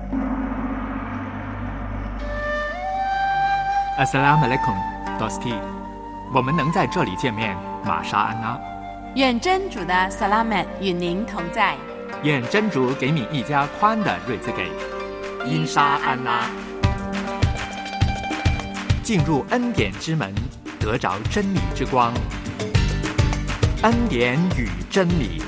Assalamualaikum, Dosti。我们能在这里见面，玛莎安娜。 愿真主的萨拉曼与您同在。 愿真主给你一家宽的日子给。因沙安娜。进入恩典之门，得着真理之光。恩典与真理。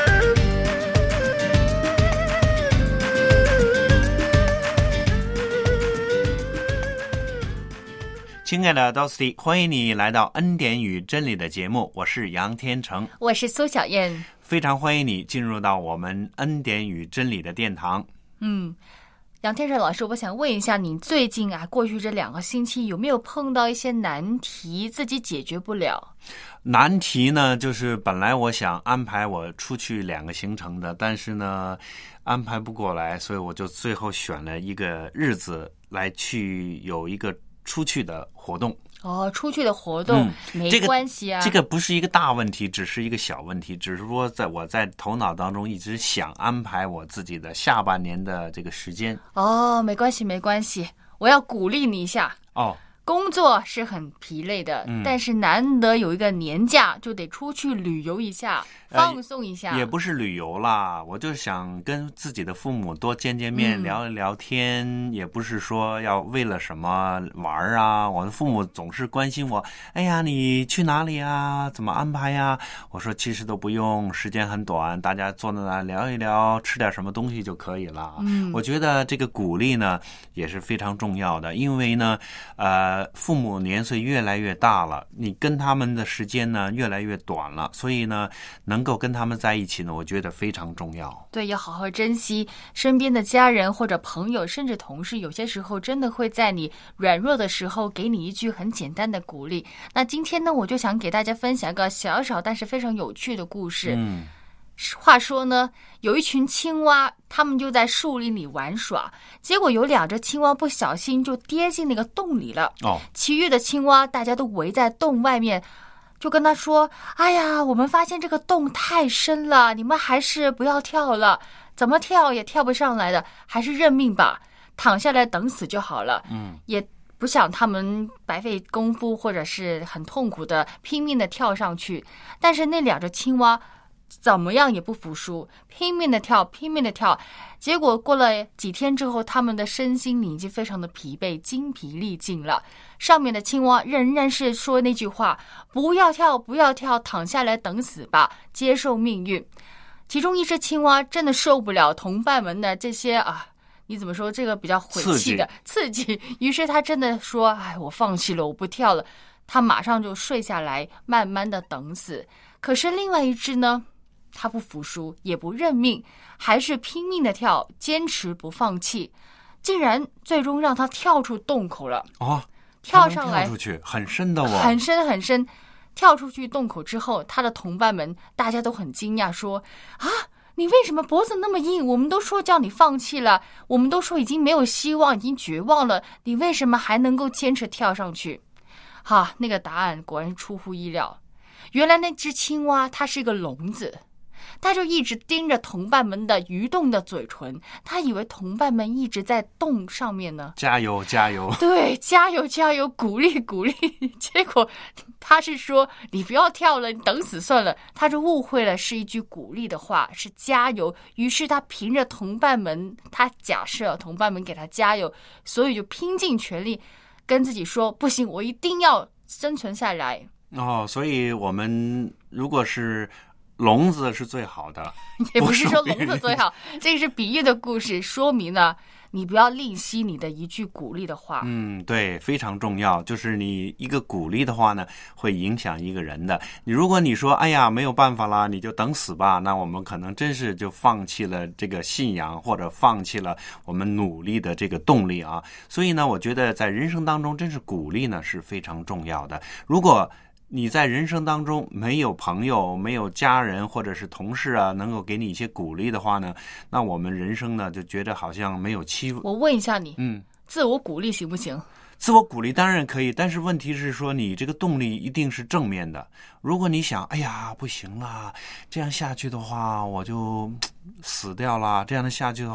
亲爱的 Dosti， 欢迎你来到恩典与真理的节目，我是杨天成， 我是苏小燕， 非常欢迎你进入到我们恩典与真理的殿堂。 杨天成老师，我想问一下，你最近过去这2个星期有没有碰到一些难题，自己解决不了？ 难题呢，就是本来我想安排我出去2个行程的，但是呢安排不过来，所以我就最后选了一个日子来去有一个出去的活动。 出去的活动，没关系啊。 这个不是一个大问题，只是一个小问题，只是说我在头脑当中一直想安排我自己的下半年的这个时间。 没关系没关系，我要鼓励你一下。工作是很疲累的，但是难得有一个年假，就得出去旅游一下，放松一下。 也不是旅游啦，我就想跟自己的父母多见见面，聊一聊天，也不是说要为了什么玩啊。我的父母总是关心我，哎呀，你去哪里啊？怎么安排呀？我说其实都不用，时间很短，大家坐在那聊一聊，吃点什么东西就可以了。我觉得这个鼓励呢也是非常重要的，因为呢父母年岁越来越大了，你跟他们的时间呢越来越短了，所以呢能够跟他们在一起呢，我觉得非常重要。 对，要好好珍惜身边的家人或者朋友，甚至同事，有些时候真的会在你软弱的时候给你一句很简单的鼓励。那今天呢，我就想给大家分享一个小小但是非常有趣的故事。话说呢，有一群青蛙，他们就在树林里玩耍，结果有2只青蛙不小心就跌进那个洞里了。其余的青蛙大家都围在洞外面，就跟他说，哎呀，我们发现这个洞太深了，你们还是不要跳了，怎么跳也跳不上来的，还是认命吧，躺下来等死就好了。也不想他们白费功夫或者是很痛苦的拼命的跳上去，但是那2只青蛙怎么样也不服输，拼命的跳，拼命的跳。结果过了几天之后，他们的身心已经非常的疲惫，精疲力尽了。上面的青蛙仍然是说那句话，不要跳，不要跳，躺下来等死吧，接受命运。其中一只青蛙真的受不了同伴们的这些你怎么说，这个比较晦气的刺激，于是他真的说，我放弃了，我不跳了。他马上就睡下来，慢慢的等死。可是另外一只呢，他不服输，也不认命，还是拼命的跳，坚持不放弃，竟然最终让他跳出洞口了。跳上来， 跳出去很深的很深很深。跳出去洞口之后，他的同伴们大家都很惊讶，说你为什么脖子那么硬？我们都说叫你放弃了，我们都说已经没有希望，已经绝望了，你为什么还能够坚持跳上去？那个答案果然出乎意料，原来那只青蛙它是一个聋子，他就一直盯着同伴们的蠕动的嘴唇，他以为同伴们一直在洞上面呢， 加油加油， 对，加油加油，鼓励鼓励。结果他是说你不要跳了，你等死算了，他就误会了是一句鼓励的话，是加油。于是他凭着同伴们，他假设同伴们给他加油，所以就拼尽全力跟自己说，不行，我一定要生存下来。 所以我们如果是聋子是最好的， 也不是说聋子最好，这是比喻的故事，说明了你不要吝惜你的一句鼓励的话。 对，非常重要，就是你一个鼓励的话呢，会影响一个人的。如果你说哎呀没有办法啦，你就等死吧，那我们可能真是就放弃了这个信仰，或者放弃了我们努力的这个动力啊。所以呢，我觉得在人生当中，真是鼓励呢是非常重要的。如果你在人生当中没有朋友，没有家人或者是同事能够给你一些鼓励的话呢，那我们人生呢就觉得好像没有期望。 我问一下你，自我鼓励行不行？ 自我鼓励当然可以，但是问题是说你这个动力一定是正面的。如果你想，哎呀不行了，这样下去的话我就死掉了，这样的下去的话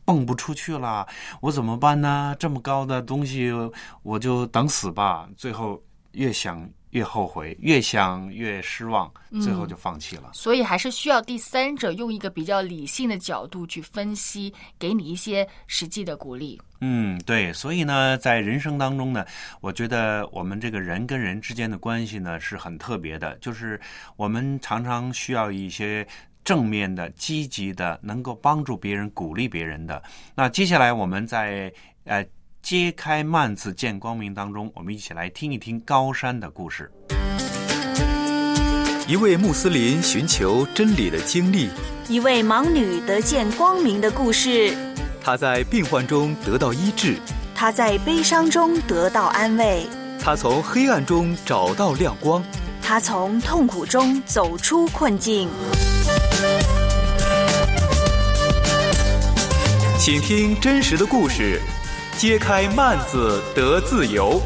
蹦不出去了，我怎么办呢？这么高的东西我就等死吧。最后越想越后悔，越想越失望，最后就放弃了。 所以还是需要第三者用一个比较理性的角度去分析，给你一些实际的鼓励。 对，所以呢，在人生当中呢，我觉得我们这个人跟人之间的关系呢是很特别的，就是我们常常需要一些正面的、积极的，能够帮助别人、鼓励别人的。那接下来我们在揭开幔子见光明当中，我们一起来听一听高山的故事。 一位穆斯林寻求真理的经历， 一位盲女得见光明的故事。 她在病患中得到医治， 她在悲伤中得到安慰， 她从黑暗中找到亮光， 她从痛苦中走出困境。 请听真实的故事，揭开幔子得自由。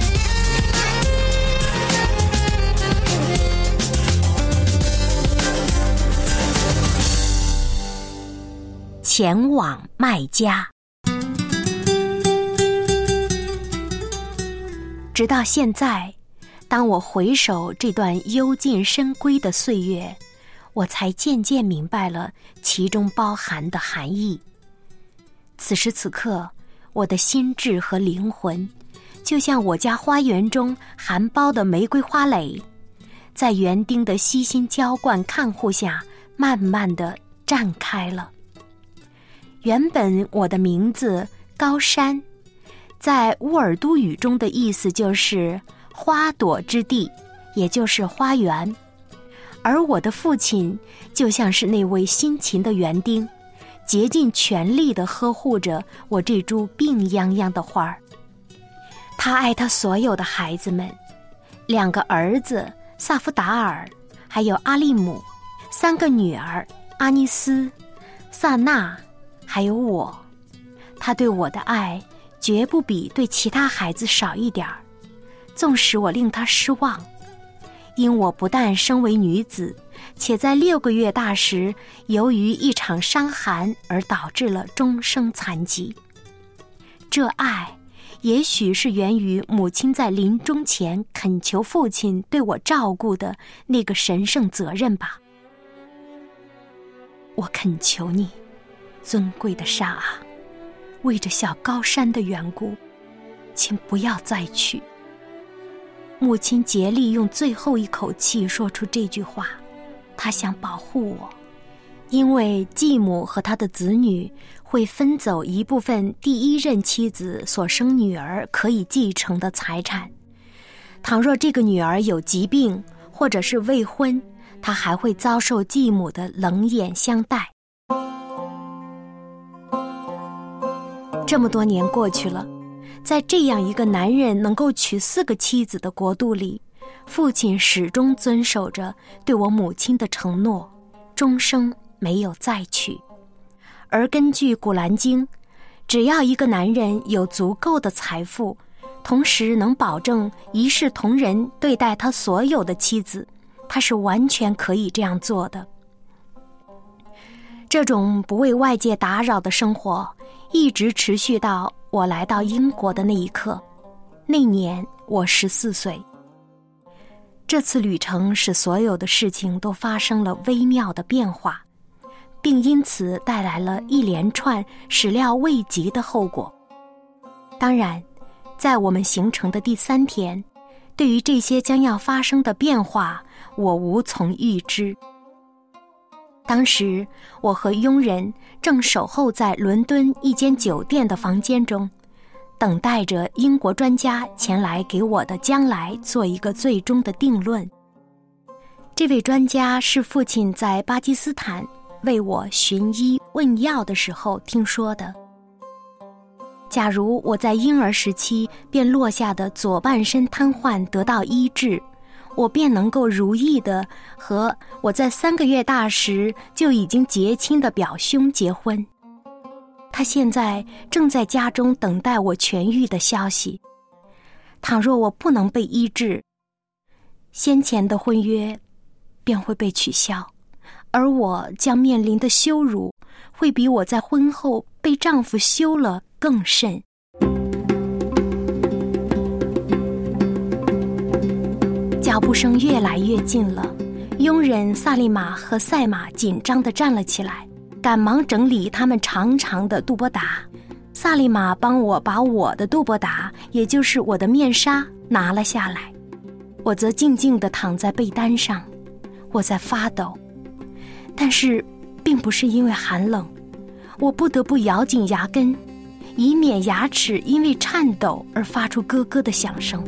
前往麦加。直到现在，当我回首这段幽静深闺的岁月，我才渐渐明白了其中包含的含义。此时此刻，我的心智和灵魂就像我家花园中含苞的玫瑰花蕾，在园丁的悉心浇灌看护下慢慢地绽开了。原本我的名字高山，在乌尔都语中的意思就是花朵之地，也就是花园。而我的父亲就像是那位辛勤的园丁，竭尽全力地呵护着我这株病殃殃的花儿。他爱他所有的孩子们，2个儿子萨夫达尔，还有阿利姆，3个女儿阿尼斯、萨娜，还有我。他对我的爱绝不比对其他孩子少一点儿，纵使我令他失望，因我不但生为女子，且在6个月大时由于一场伤寒而导致了终生残疾。这爱也许是源于母亲在临终前恳求父亲对我照顾的那个神圣责任吧。我恳求你，尊贵的沙啊，为着小高山的缘故，请不要再去。母亲竭力用最后一口气说出这句话，她想保护我，因为继母和她的子女会分走一部分第一任妻子所生女儿可以继承的财产。倘若这个女儿有疾病或者是未婚，她还会遭受继母的冷眼相待。这么多年过去了，在这样一个男人能够娶4个妻子的国度里，父亲始终遵守着对我母亲的承诺，终生没有再娶。而根据古兰经，只要一个男人有足够的财富，同时能保证一视同仁对待他所有的妻子，他是完全可以这样做的。这种不为外界打扰的生活一直持续到我来到英国的那一刻。那年我14岁。这次旅程使所有的事情都发生了微妙的变化，并因此带来了一连串始料未及的后果。当然，在我们行程的第3天，对于这些将要发生的变化，我无从预知。当时我和佣人正守候在伦敦一间酒店的房间中，等待着英国专家前来给我的将来做一个最终的定论。这位专家是父亲在巴基斯坦为我寻医问药的时候听说的。假如我在婴儿时期便落下的左半身瘫痪得到医治，我便能够如意地和我在3个月大时就已经结亲的表兄结婚。他现在正在家中等待我痊愈的消息。倘若我不能被医治，先前的婚约便会被取消，而我将面临的羞辱会比我在婚后被被丈夫休了更甚。脚步声越来越近了，佣人萨利玛和赛马紧张地站了起来，赶忙整理他们长长的杜波达。萨利玛帮我把我的杜波达，也就是我的面纱拿了下来，我则静静地躺在被单上。我在发抖，但是并不是因为寒冷，我不得不咬紧牙根，以免牙齿因为颤抖而发出咯咯的响声。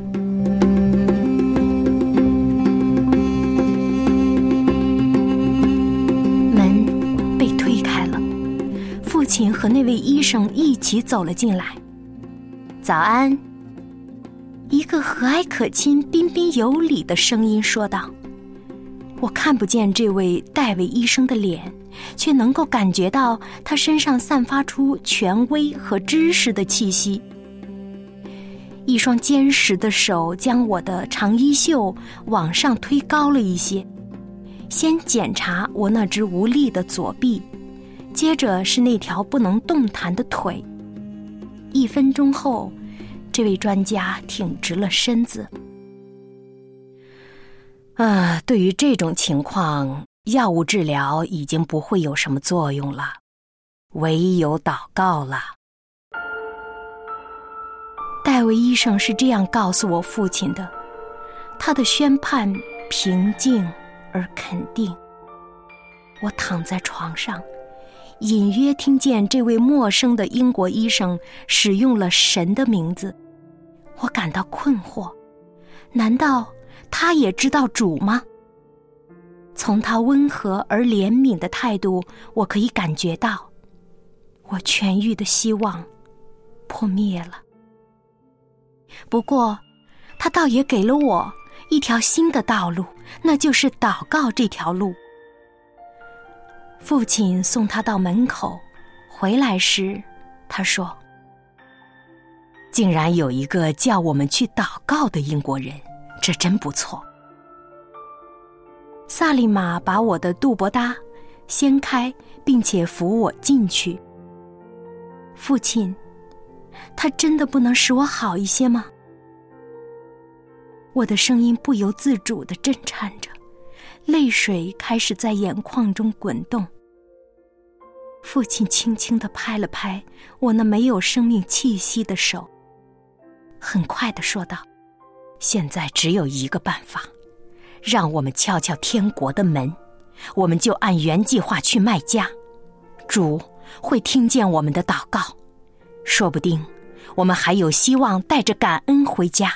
门被推开了，父亲和那位医生一起走了进来。早安，一个和蔼可亲、彬彬有礼的声音说道。我看不见这位戴维医生的脸，却能够感觉到他身上散发出权威和知识的气息。一双坚实的手将我的长衣袖往上推高了一些，先检查我那只无力的左臂，接着是那条不能动弹的腿。1分钟后，这位专家挺直了身子。对于这种情况，药物治疗已经不会有什么作用了，唯有祷告了。戴维医生是这样告诉我父亲的，他的宣判平静而肯定。我躺在床上，隐约听见这位陌生的英国医生使用了神的名字，我感到困惑，难道他也知道主吗？从他温和而怜悯的态度，我可以感觉到，我痊愈的希望破灭了。不过，他倒也给了我一条新的道路，那就是祷告这条路。父亲送他到门口，回来时，他说：“竟然有一个叫我们去祷告的英国人，这真不错。”萨利玛把我的杜博搭掀开，并且扶我进去。父亲，他真的不能使我好一些吗？我的声音不由自主地震颤着，泪水开始在眼眶中滚动。父亲轻轻地拍了拍我那没有生命气息的手，很快地说道：“现在只有一个办法，让我们敲敲天国的门，我们就按原计划去麦加，主会听见我们的祷告，说不定我们还有希望带着感恩回家。”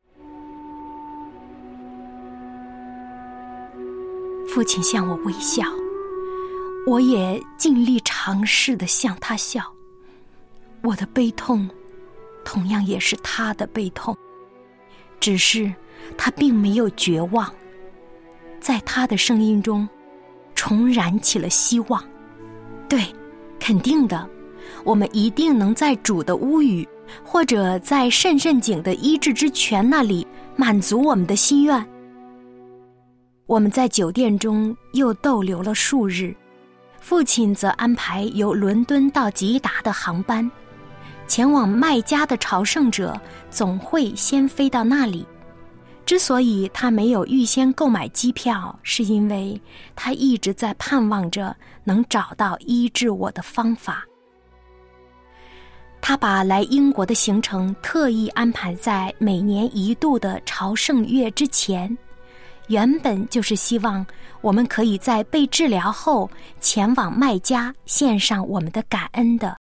父亲向我微笑，我也尽力尝试地向他笑。我的悲痛同样也是他的悲痛，只是他并没有绝望，在他的声音中重燃起了希望。对，肯定的，我们一定能在主的屋宇，或者在甚景的医治之泉那里满足我们的心愿。我们在酒店中又逗留了数日，父亲则安排由伦敦到吉达的航班，前往麦加的朝圣者总会先飞到那里。之所以他没有预先购买机票，是因为他一直在盼望着能找到医治我的方法。他把来英国的行程特意安排在每年1度的朝圣月之前，原本就是希望我们可以在被治疗后前往麦加献上我们的感恩的。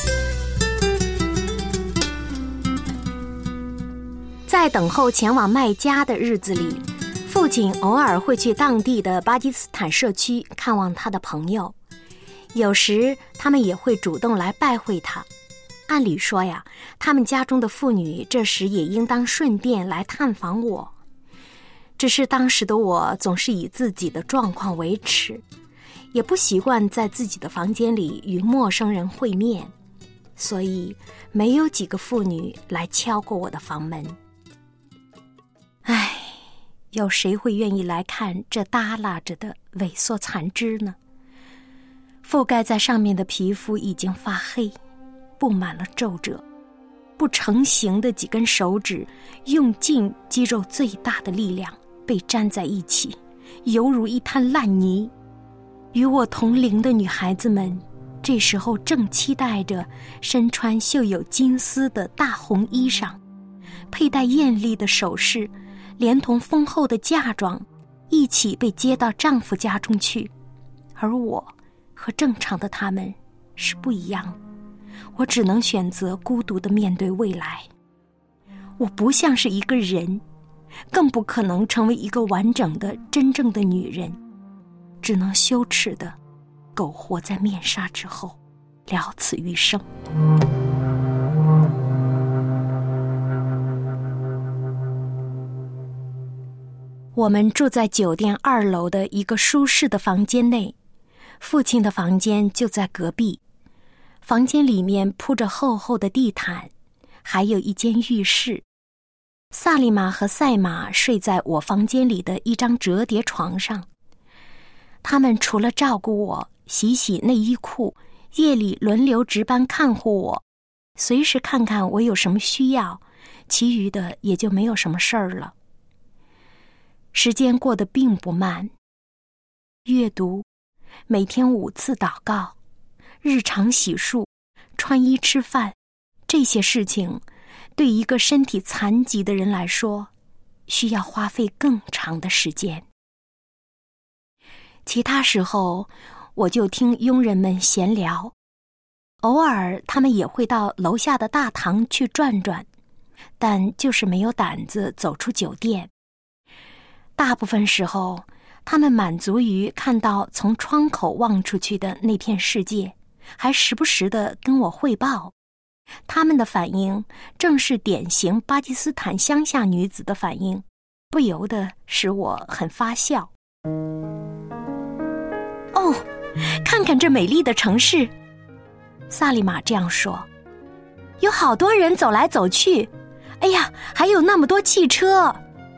在等候前往麦加的日子里，父亲偶尔会去当地的巴基斯坦社区看望他的朋友，有时他们也会主动来拜会他。按理说呀，他们家中的妇女这时也应当顺便来探访我，只是当时的我总是以自己的状况为耻，也不习惯在自己的房间里与陌生人会面，所以没有几个妇女来敲过我的房门。唉，有谁会愿意来看这耷拉着的萎缩残肢呢？覆盖在上面的皮肤已经发黑， 布满了皱褶，不成形的几根手指用尽肌肉最大的力量被粘在一起，犹如一滩烂泥。与我同龄的女孩子们这时候正期待着身穿绣有金丝的大红衣裳，佩戴艳丽的首饰，连同丰厚的嫁妆一起被接到丈夫家中去。而我和正常的她们是不一样的，我只能选择孤独地面对未来。我不像是一个人，更不可能成为一个完整的真正的女人，只能羞耻地苟活在面纱之后，了此余生。我们住在酒店2楼的一个舒适的房间内，父亲的房间就在隔壁。房间里面铺着厚厚的地毯，还有一间浴室。萨利玛和赛马睡在我房间里的一张折叠床上。他们除了照顾我，洗洗内衣裤，夜里轮流值班看护我，随时看看我有什么需要，其余的也就没有什么事儿了。时间过得并不慢，阅读，每天5次祷告，日常洗漱，穿衣吃饭，这些事情对一个身体残疾的人来说，需要花费更长的时间。其他时候，我就听佣人们闲聊，偶尔他们也会到楼下的大堂去转转，但就是没有胆子走出酒店。大部分时候，他们满足于看到从窗口望出去的那片世界，还时不时地跟我汇报。他们的反应正是典型巴基斯坦乡下女子的反应，不由得使我很发笑。哦，看看这美丽的城市，萨利玛这样说，有好多人走来走去，哎呀，还有那么多汽车。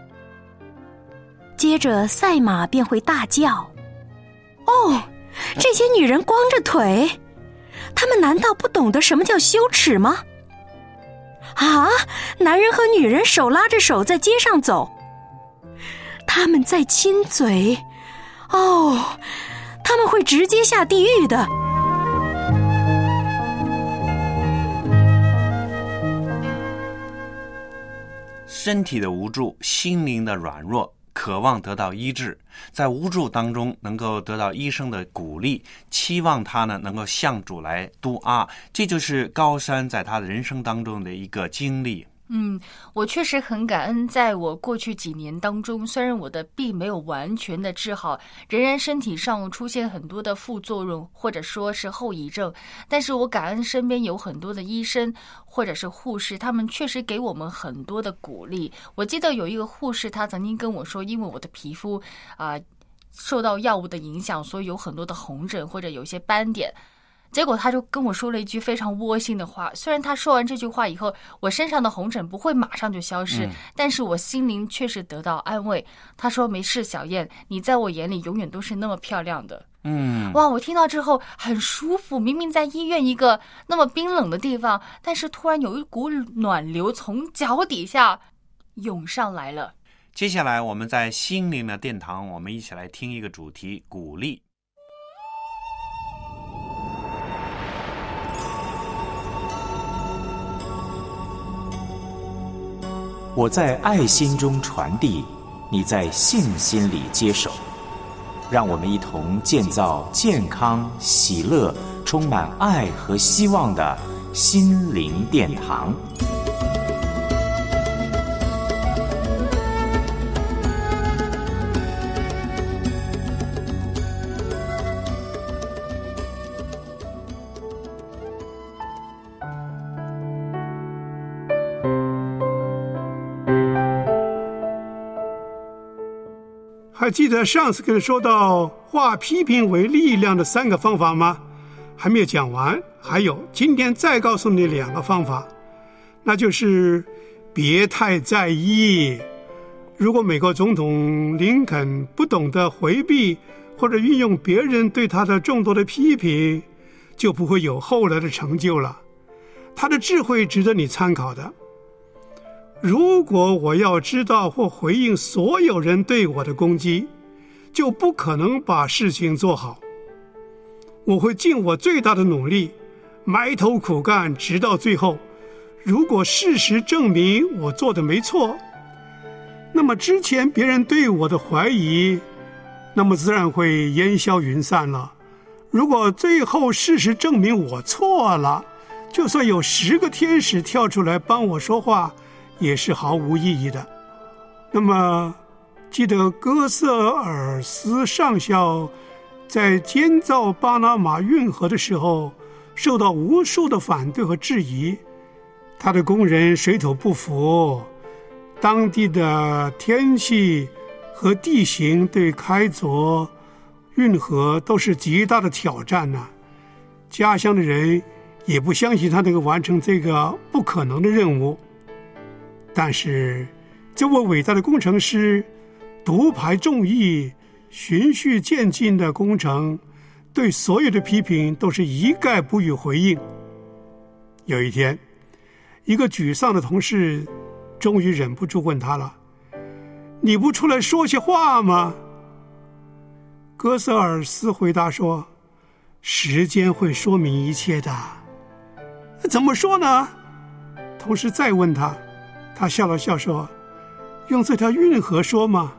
接着赛马便会大叫，哦，这些女人光着腿，她们难道不懂得什么叫羞耻吗？啊，男人和女人手拉着手在街上走，他们在亲嘴，哦，他们会直接下地狱的。 身体的无助，心灵的软弱，渴望得到医治，在无助当中能够得到医生的鼓励，期望他呢能够向主来督阿，这就是高山在他的人生当中的一个经历。 我确实很感恩，在我过去几年当中，虽然我的病没有完全的治好，仍然身体上出现很多的副作用或者说是后遗症，但是我感恩身边有很多的医生或者是护士，他们确实给我们很多的鼓励。我记得有一个护士，他曾经跟我说，因为我的皮肤受到药物的影响，所以有很多的红疹或者有些斑点。结果他就跟我说了一句非常窝心的话，虽然他说完这句话以后，我身上的红疹不会马上就消失，但是我心灵确实得到安慰。他说，没事小燕，你在我眼里永远都是那么漂亮的。哇，我听到之后很舒服，明明在医院一个那么冰冷的地方，但是突然有一股暖流从脚底下涌上来了。 接下来我们在心灵的殿堂，我们一起来听一个主题，鼓励。 我在爱心中传递，你在信心里接手，让我们一同建造健康、喜乐、充满爱和希望的心灵殿堂。 还记得上次跟你说到化批评为力量的3个方法吗？还没有讲完，还有今天再告诉你2个方法，那就是别太在意。如果美国总统林肯不懂得回避或者运用别人对他的众多的批评，就不会有后来的成就了。 他的智慧值得你参考的。如果我要知道或回应所有人对我的攻击，就不可能把事情做好。我会尽我最大的努力，埋头苦干，直到最后。如果事实证明我做的没错，那么之前别人对我的怀疑，那么自然会烟消云散了。如果最后事实证明我错了，就算有10个天使跳出来帮我说话，也是毫无意义的。那么记得哥瑟尔斯上校在建造巴拿马运河的时候，受到无数的反对和质疑。他的工人水土不服，当地的天气和地形对开凿运河都是极大的挑战呢。家乡的人也不相信他能够完成这个不可能的任务。但是这位伟大的工程师独排众议，循序渐进的工程，对所有的批评都是一概不予回应。有一天，一个沮丧的同事终于忍不住问他了：“你不出来说些话吗？”哥瑟尔斯回答说：“时间会说明一切的。”“怎么说呢？”同事再问他，他笑了笑说：“用这条运河说吗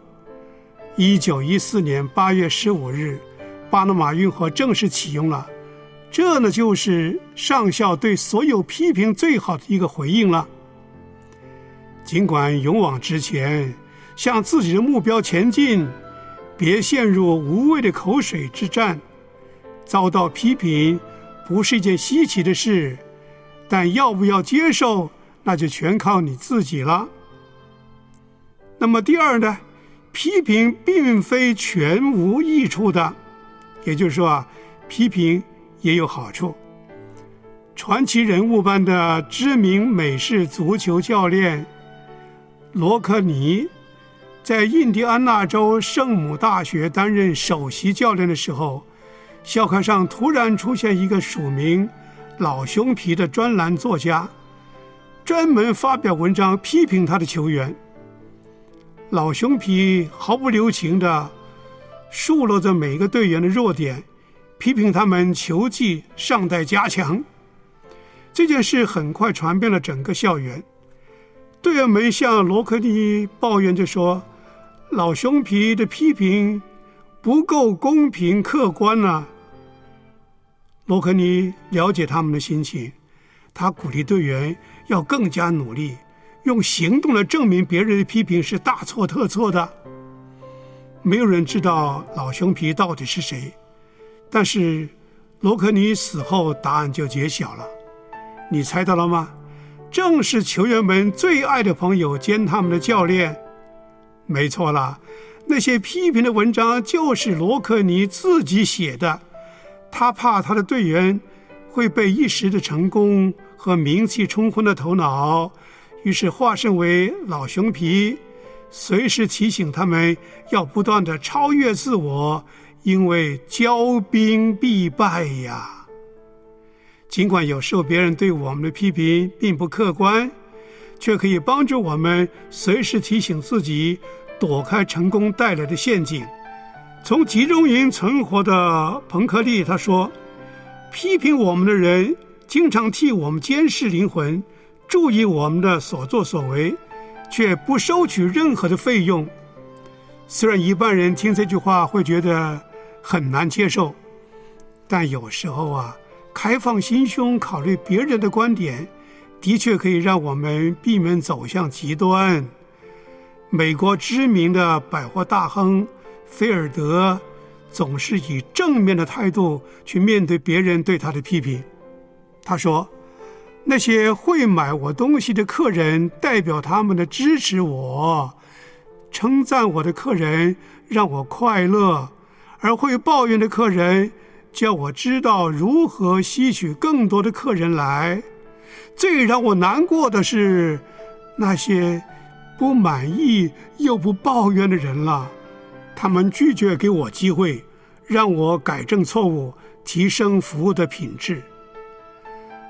？”1914年8月15日，巴拿马运河正式启用了。这呢，就是上校对所有批评最好的一个回应了。尽管勇往直前，向自己的目标前进，别陷入无谓的口水之战。遭到批评不是一件稀奇的事，但要不要接受，那就全靠你自己了。那么第二呢，批评并非全无益处的，也就是说批评也有好处。传奇人物般的知名美式足球教练罗科尼，在印第安纳州圣母大学担任首席教练的时候，校刊上突然出现一个署名老熊皮的专栏作家，专门发表文章批评他的球员。老熊皮毫不留情地数落着每个队员的弱点，批评他们球技尚待加强。这件事很快传遍了整个校园，队员们向罗科尼抱怨着说，老熊皮的批评不够公平客观啊。罗科尼了解他们的心情，他鼓励队员要更加努力，用行动来证明别人的批评是大错特错的。没有人知道老熊皮到底是谁，但是罗科尼死后答案就揭晓了。你猜到了吗？正是球员们最爱的朋友兼他们的教练。没错了，那些批评的文章就是罗科尼自己写的。他怕他的队员会被一时的成功和名气冲昏了头脑，于是化身为老熊皮，随时提醒他们要不断地超越自我，因为骄兵必败呀。尽管有时候别人对我们的批评并不客观，却可以帮助我们随时提醒自己躲开成功带来的陷阱。从集中营存活的彭克利他说，批评我们的人经常替我们监视灵魂，注意我们的所作所为，却不收取任何的费用。虽然一般人听这句话会觉得很难接受，但有时候啊，开放心胸考虑别人的观点，的确可以让我们避免走向极端。美国知名的百货大亨菲尔德总是以正面的态度去面对别人对他的批评。他说，那些会买我东西的客人代表他们的支持我，称赞我的客人让我快乐，而会抱怨的客人叫我知道如何吸取更多的客人来。最让我难过的是那些不满意又不抱怨的人了，他们拒绝给我机会，让我改正错误，提升服务的品质。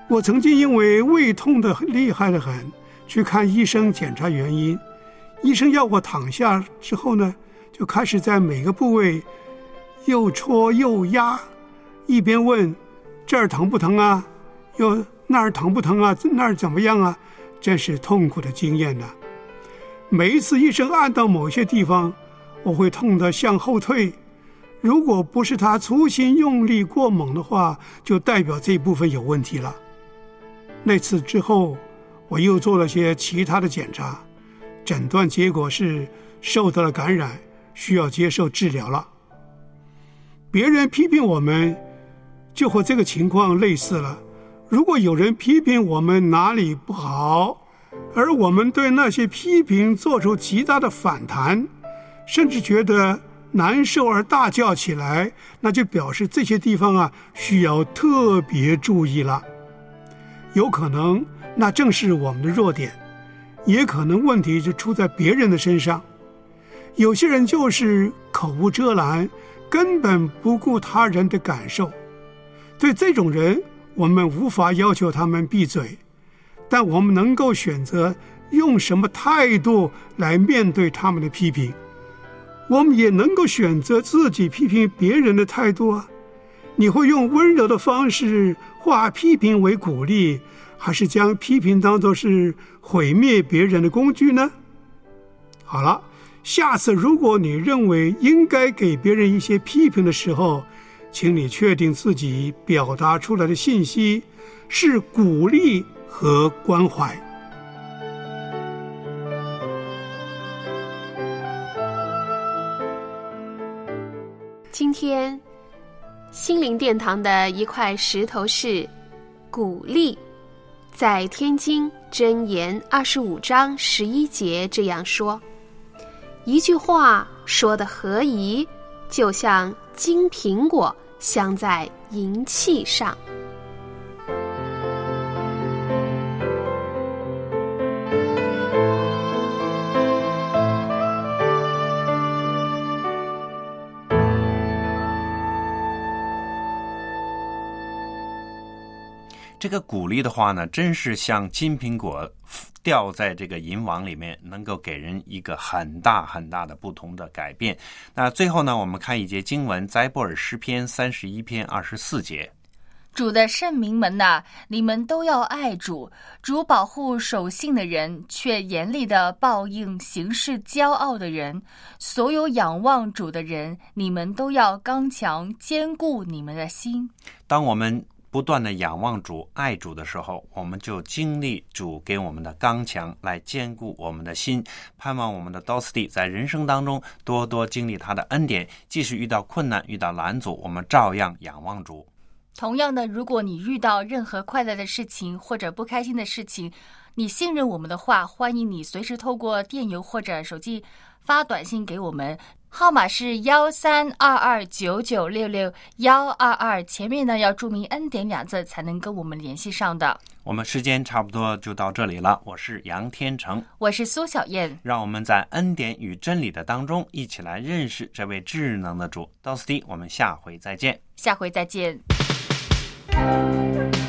我曾经因为胃痛得厉害得很，去看医生检查原因。医生要我躺下之后呢，就开始在每个部位又戳又压，一边问这儿疼不疼啊，又那儿疼不疼啊，那儿怎么样啊，真是痛苦的经验呢。每一次医生按到某些地方，我会痛得向后退，如果不是他粗心用力过猛的话，就代表这部分有问题了。那次之后，我又做了些其他的检查，诊断结果是受到了感染，需要接受治疗了。别人批评我们，就和这个情况类似了。如果有人批评我们哪里不好，而我们对那些批评做出极大的反弹，甚至觉得难受而大叫起来，那就表示这些地方需要特别注意了。有可能那正是我们的弱点，也可能问题就出在别人的身上。有些人就是口无遮拦，根本不顾他人的感受。对这种人，我们无法要求他们闭嘴，但我们能够选择用什么态度来面对他们的批评。我们也能够选择自己批评别人的态度啊。你会用温柔的方式化批评为鼓励，还是将批评当作是毁灭别人的工具呢？好了，下次如果你认为应该给别人一些批评的时候，请你确定自己表达出来的信息是鼓励和关怀。 今天心灵殿堂的一块石头是鼓励，在天经箴言25章11节这样说：一句话说得合宜，就像金苹果镶在银器上。 这个鼓励的话呢，真是像金苹果掉在这个银网里面，能够给人一个很大很大的不同的改变。那最后呢，我们看一节经文，在波尔诗篇31篇24节。 主的圣民们哪，你们都要爱主。主保护守信的人，却严厉地报应行事骄傲的人。所有仰望主的人，你们都要刚强，坚固你们的心。 当我们不断的仰望主、爱主的时候，我们就经历主给我们的刚强，来坚固我们的心。盼望我们的道斯蒂在人生当中多多经历他的恩典，即使遇到困难、遇到拦阻，我们照样仰望主。 同样的，如果你遇到任何快乐的事情或者不开心的事情，你信任我们的话，欢迎你随时透过电邮或者手机发短信给我们，号码是132299661122，前面呢要注明恩典2字才能跟我们联系上的。 我们时间差不多就到这里了，我是杨天成， 我是苏小燕，让我们在恩典与真理的当中一起来认识这位智能的主。道斯蒂，我们下回再见。 下回再见。